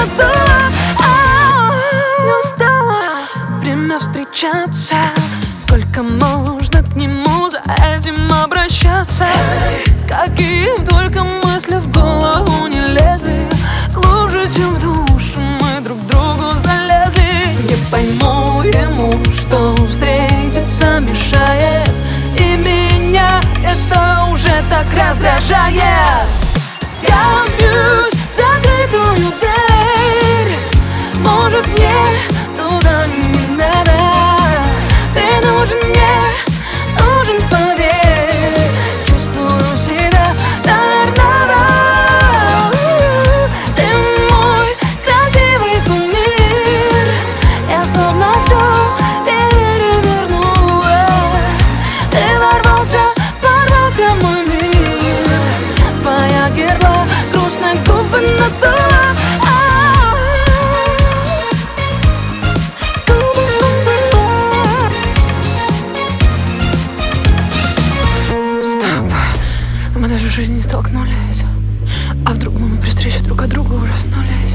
надула. Не устала время встречаться. Сколько можно к нему за этим обращаться? Какие только мысли в голову не лезли. Глубже, чем в душу мы друг другу залезли. Не пойму ему, что встретиться мешает, и меня это уже так раздражает. Я бьюсь в закрытую дверь. Может, мне туда не надо. Ты нужен мне, нужен, поверь. Чувствую себя торнадо. Ты мой красивый кумир. Я словно все перевернула. Ты ворвался в мой мир. Твоя герла грустно губы надула. Мы даже в жизни не столкнулись. А вдруг мы при встрече друг от друга ужаснулись?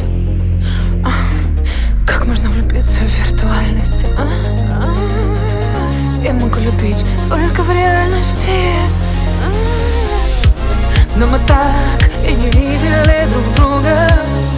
Как можно влюбиться в виртуальности? Я могу любить только в реальности. Но мы так и не видели друг друга.